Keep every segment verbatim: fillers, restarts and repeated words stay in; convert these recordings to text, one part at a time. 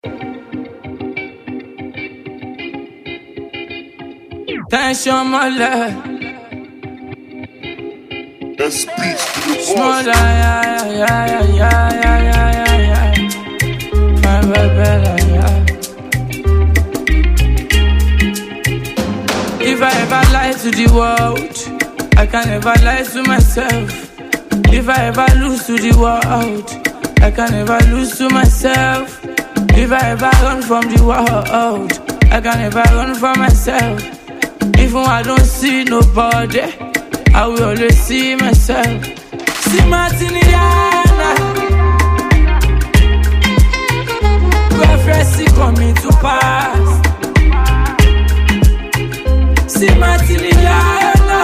Tension mole. That speaks to the Smaller, boss. yeah, yeah, yeah, yeah, yeah, yeah, yeah, yeah. Fine, better, yeah. If I ever lie to the world, I can never lie to myself. If I ever lose to the world, I can never lose to myself. If I ever run from the world, I can never run from myself. Even I don't see nobody, I will always see myself. See Martiniana, prophecy coming to pass. See Martiniana,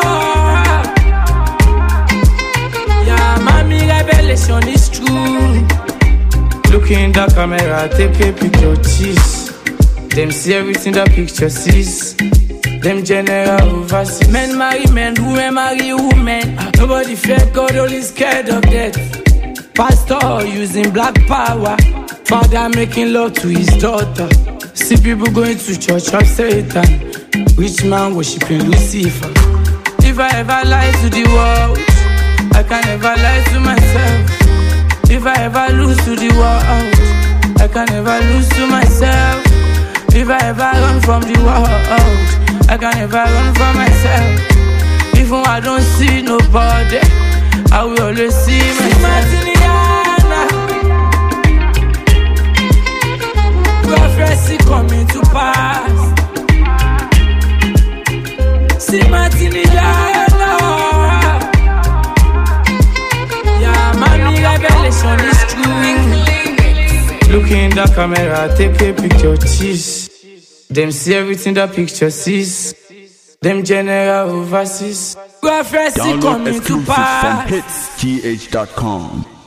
yeah, mommy revelation is true. Look in the camera, take a picture, cheese. Them see everything the picture sees. Them general overseas. Men marry men, women marry women. Nobody fear God, only scared of death. Pastor using black power. Father making love to his daughter. See people going to church of Satan. Rich man worshiping Lucifer. If I ever lie to the world, I can never lie to myself. If I ever lose to the world, I can never lose to myself. If I ever run from the world, I can never run from myself. Even I don't see nobody, I will always see myself. Prophecy coming to pass. See Martiniana, yeah, mommy revelation is true. Look in the camera, take a picture, cheese. Them see everything the picture sees. Them general overseas. Prophecy Download coming to exclusives pass. from hits g h dot com.